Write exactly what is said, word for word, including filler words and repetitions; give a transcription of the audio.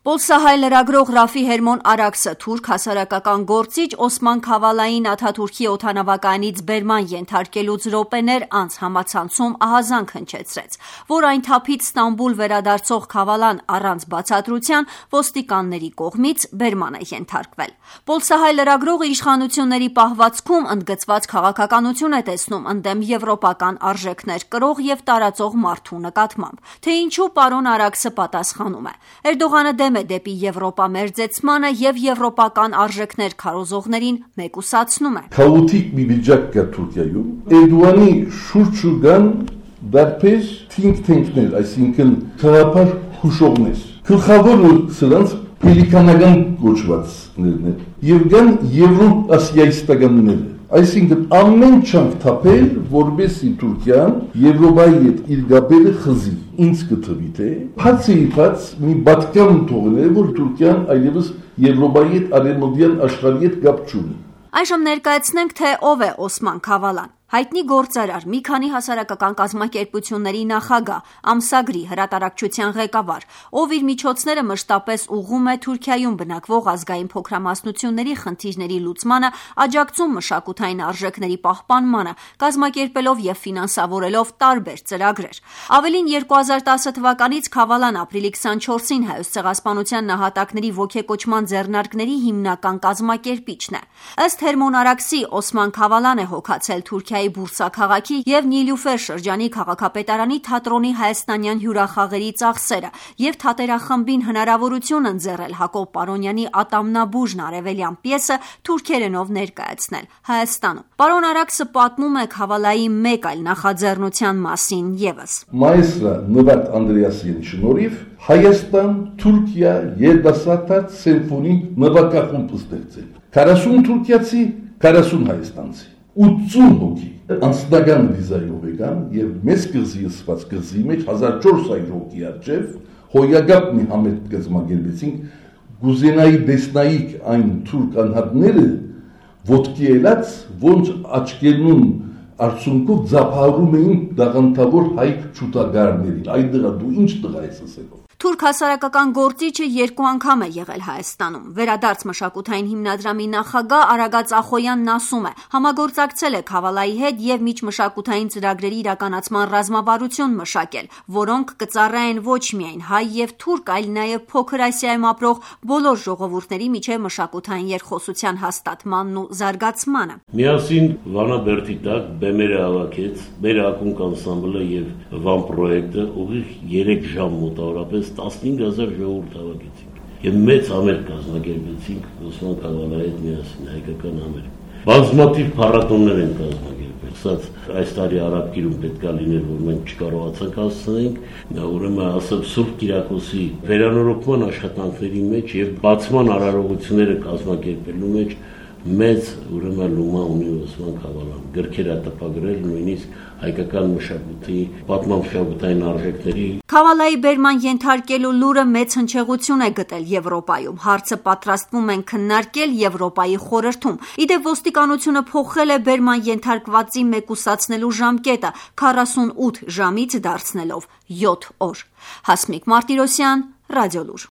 Պոլսահայ լրագրող Ռաֆի Հերմոն Արաքսը թուրք հասարակական գործիչ Օսման Քավալային Աթաթուրքի օդանավակայանից բերման ենթարկելուց րոպեներ անց համացանցում ահազանգ հնչեցրեց, որ այն թափից Ստամբուլ վերադարձող Քավալան առանց բացատրության ոստիկանների կողմից բերման է ենթարկվել։ Պոլսահայ լրագրողը իշխանությունների պահվածքում ընդգծված քաղաքականություն է տեսնում ընդդեմ եվրոպական արժեքներ կրող եւ տարածող մարդու նկատմամբ։ Թե ինչու պարոն Արաքսը պատասխանում է. Էրդողանը դեմ է դեպի Եվրոպա մերձեցմանը եւ եվրոպական արժեքներ քարոզողներին մեկուսացնում է։ Քաոտիկ մի վիճակ կա Թուրքիայում։ Էրդողանի շուրջուգան դարբեր think tank-ներ, այսինքն քաղաքապար հուշողներ։ Գլխավորը սրանց պելիկանական կոչվածներն են։ Եվ կան եվրոպասիայիստականները։ Այսինքն ամեն չանք թափել, որպեսզի Թուրքիան Եվրոպայի հետ իր գաբերը խզի։ Ինձ կթվի թե բացի բաց մի բացկամ թողնել, որ Թուրքիան այլևս Եվրոպայի հետ արևմտյան աշխարհի հետ կապ չունի։ Այժմ ներկայացնենք, թե ով է Օսման Քավալան։ Հայտնի գործարար, մի քանի հասարակական կազմակերպությունների նախագահ, ամսագրի, հրատարակչության ղեկավար, ով իր միջոցները մշտապես ուղղում է Թուրքիայում բնակվող ազգային փոքրամասնությունների խնդիրների լուծմանը, աջակցում մշակութային արժեքների պահպանմանը, կազմակերպելով եւ ֆինանսավորելով տարբեր ծրագրեր։ Ավելին երկու հազար տասը թվականից Քավալան ապրիլի քսանչորսին Հայոց ցեղասպանության նահատակների ոգեկոչման ձեռնարկների հիմնական կազմակերպիչն է։ Ըստ Հերմոն Արաքսի, Օսման Քավալան է հոգացել Թուրքիայի Բուրսա քաղաքի եւ Նիլուֆեր շրջանի քաղաքապետարանի թատրոնի հայաստանյան հյուրախաղերի ծախսերը եւ թատերախմբին հնարավորություն ընձեռել Հակոբ Պարոնյանի Ատամնաբուժն արևելյան պիեսը թուրքերենով ներկայացնել Հայաստանում։ Պարոն Արաքսը պատմում է Քավալայի մեկ այլ նախաձեռնության մասին եւս։ Մայստրո Նովատ Անդրեասյանի շնորհիվ Հայաստան Թուրքիա երդասարտած սիմֆոնիկ նվագախումբ ստեղծել։ քառասուն թուրքիացի, քառասուն հայաստանցի։ ութսուն հոգի անձնական վիզայով եկան եւ մեծ կղզի ըսված կղզի մեջ հազար չորս հարյուր հոգի արժեվ հոյագապ մի համետ կազմակերպեցինք գուզենայի դեսնայիկ այն թուրք անհատները ոտքի ելած ոնց աչքերուն արցունքով ձափառում էին դաղանթավոր հայ ճուտագարներին այդ դրա դու ինչ տղա ես ասելով։ Թուրք հասարակական գործիչը երկու անգամ է եղել Հայաստանում։ Վերադարձ մշակութային հիմնադրամի նախագահ Արագած Ախոյանն ասում է. համագործակցել է Քավալայի հետ եւ միջմշակութային ծրագրերի իրականացման ռազմավարություն մշակել, որոնք կծառայեն ոչ միայն հայ եւ թուրք, այլ նաեւ Փոքր Ասիայում ապրող բոլոր ժողովուրդների միջև մշակութային երկխոսության հաստատմանն ու զարգացմանը։ Միասին Վանաբերդի տակ բեմերը հավաքեց մեր ակունք անսամբլը եւ Վան պրոյեկտը ուղիղ երեք ժամ մոտավորապես տասնհինգ հազար ժողովուրդ հավաքեցինք եւ մեծ համեր կազմակերպեցինք Օսման Քավալայի հետ միասին հայկական համեր։ Բազմաթիվ փառատոներ են կազմակերպել։ Ասած այս տարի Արաբկիրում պետքա լիներ, որ մենք չկարողացանք հասցնենք, ուրեմն ասած Սուրբ Կիրակոսի վերանորոգման աշխատանքների մեջ եւ բացման արարողությունները կազմակերպելու մեջ մեծ ուրեմն լումա ունի Օսման Քավալան։ Գրքեր է տպագրել նույնիսկ հայկական մշակույթի պատմամշակութային արժեքների։ Քավալայի բերման ենթարկելու լուրը մեծ հնչեղություն է գտել Եվրոպայում։ Հարցը պատրաստվում են քննարկել Եվրոպայի խորհրդում։ Իդեպ ոստիկանությունը փոխել է բերման ենթարկվածի մեկուսացնելու ժամկետը քառասունութ ժամից դարձնելով յոթ օր։ Հասմիկ Մարտիրոսյան, Ռադիոլուր։